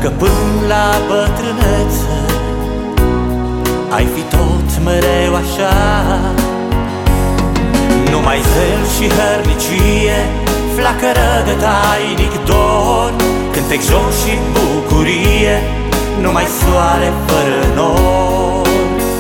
Dacă până la bătrânețe ai fi tot mereu așa, numai zel și hărnicie, flacără de tainic dor, cântec joc și bucurie, numai soare fără nori.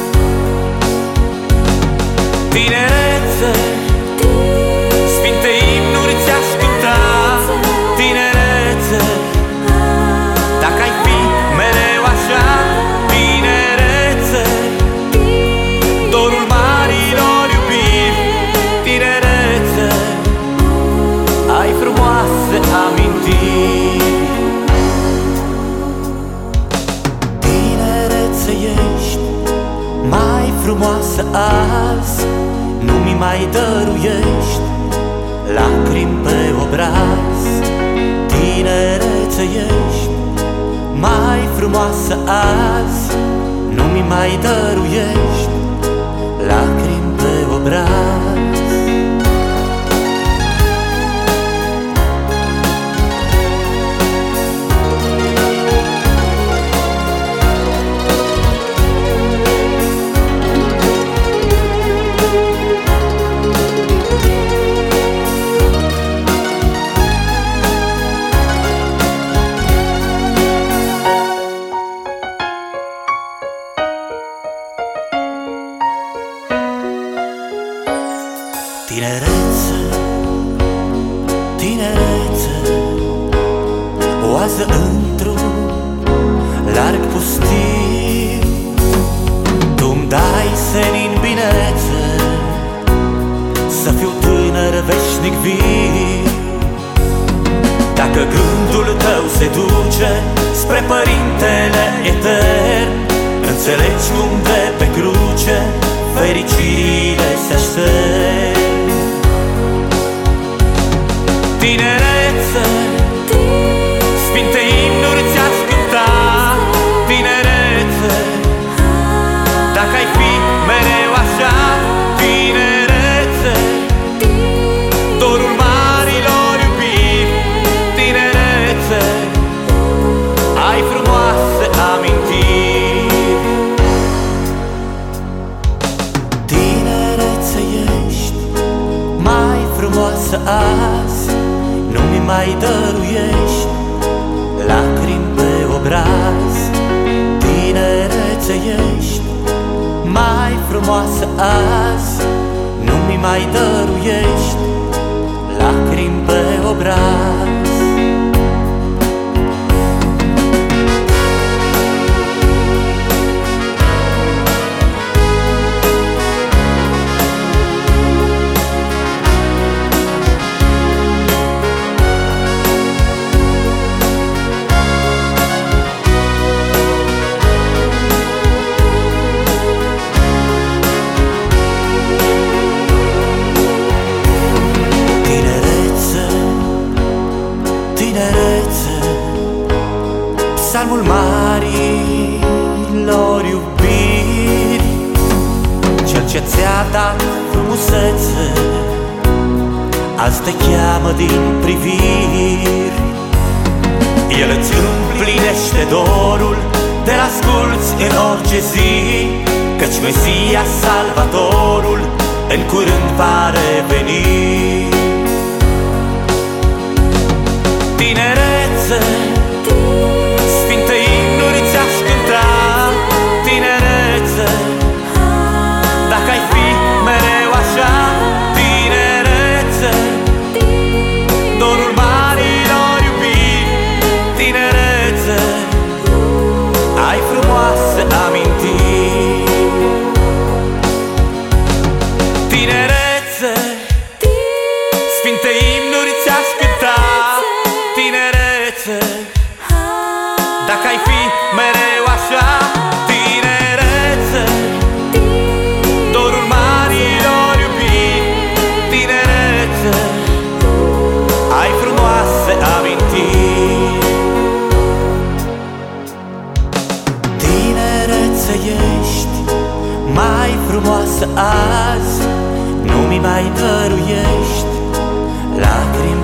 Tinerețe, sfinte imnuri ți-aș cânta. Tinerețe, dacă ai fi mereu așa. Tinerețe, dorul marilor iubiri. Tinerețe, ai frumoase amintiri. Tinerețe, ești mai frumoasă azi, nu mi mai dăruiești lacrimi pe obraz. Tinerețe, ești mai frumoasă azi, nu mi mai dăruiești lacrimi pe obraz. Tinerețe, tinerețe, oază într-un larg pustiu. Tu-mi dai senin binețe, să fiu tânăr veșnic viu. Dacă gândul tău se duce spre Părintele Etern, înțelegi cum de pe cruce fericirile se aștept. Tinerețe, sfinte imnuri ți-aș cânta. Tinerețe, dacă ai fi mereu așa. Tinerețe, dorul marilor iubiri. Tinerețe, ai frumoase amintiri. Tinerețe, ești mai frumoasă azi, nu mi mai dăruiești lacrimi pe obraz. Tinerețe, ești mai frumoasă azi, nu mi mai dăruiești lacrimi pe obraz. Psalmul marilor iubiri, cel ce ți-a dat frumusețe, azi te cheamă din priviri. El îți împlinește dorul, te-l asculți în orice zi, căci Mesia, Salvatorul, în curând va reveni. Tinerețe, sfinte imnuri ți-aș cânta. Tinerețe, dacă ai fi mereu așa. Tinerețe, dorul marilor iubiri. Tinerețe, ai frumoase amintiri. Tinerețe, sfinte imnuri ți-aș cânta. Tinerețe, dacă ai fi mereu așa. Tinerețe, dorul marilor iubiri. Tinerețe, ai frumoase amintiri. Tinerețe, ești mai frumoasă azi, nu mi mai dăruiești lacrimi